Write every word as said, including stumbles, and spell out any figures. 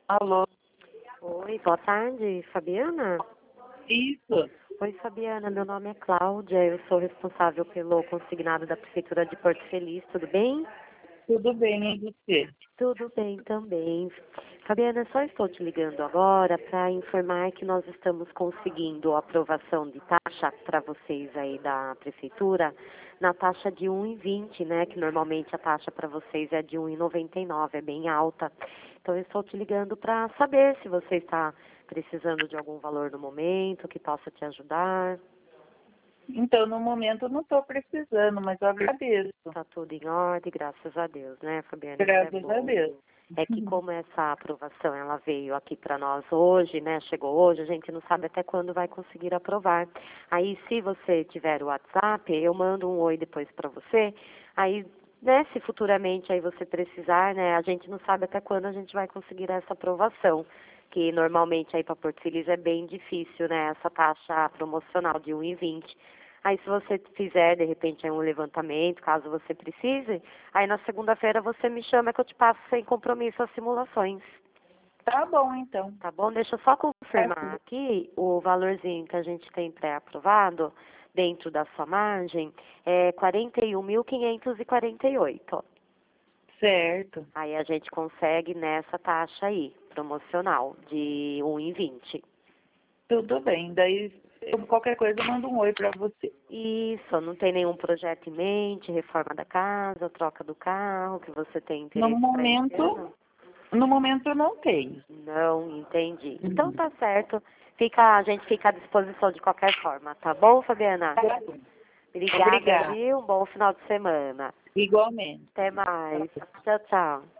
Alô? Oi, boa tarde, Fabiana? Isso. Oi, Fabiana, meu nome é Cláudia, eu sou responsável pelo consignado da Prefeitura de Porto Feliz, tudo bem? Tudo bem, e você? Tudo bem também. Fabiana, só estou te ligando agora para informar que nós estamos conseguindo a aprovação de taxa para vocês aí da Prefeitura na taxa de um vírgula vinte, né? Que normalmente a taxa para vocês é de um vírgula noventa e nove, é bem alta. Então eu estou te ligando para saber se você está precisando de algum valor no momento que possa te ajudar. Então, no momento eu não estou precisando, mas eu agradeço. Tá tudo em ordem, graças a Deus, né, Fabiana? Isso é Graças a bom. Deus. É que como essa aprovação ela veio aqui para nós hoje, né? Chegou hoje, a gente não sabe até quando vai conseguir aprovar. Aí, se você tiver o WhatsApp, eu mando um oi depois para você. Aí, né? Se futuramente aí você precisar, né? A gente não sabe até quando a gente vai conseguir essa aprovação, que normalmente aí para Porto Feliz é bem difícil, né? Essa taxa promocional de um vírgula vinte. Aí se você fizer, de repente, aí um levantamento, caso você precise, aí na segunda-feira você me chama que eu te passo sem compromisso as simulações. Tá bom, então. Tá bom? Deixa eu só confirmar Tá. aqui o valorzinho que a gente tem pré-aprovado dentro da sua margem é quarenta e um mil quinhentos e quarenta e oito. Certo. Aí a gente consegue nessa taxa aí, promocional, de um vírgula vinte. Tudo bem. Daí, eu, qualquer coisa, eu mando um oi para você. Isso, não tem nenhum projeto em mente, reforma da casa, troca do carro, que você tem No interesse para esse ano? momento, no momento eu não tenho. Não, entendi. Então Uhum. tá certo. Fica, a gente fica à disposição de qualquer forma, tá bom, Fabiana? Tá bom. Obrigada, Obrigada. viu? Um bom final de semana. Igualmente. Até mais. Tchau, tchau.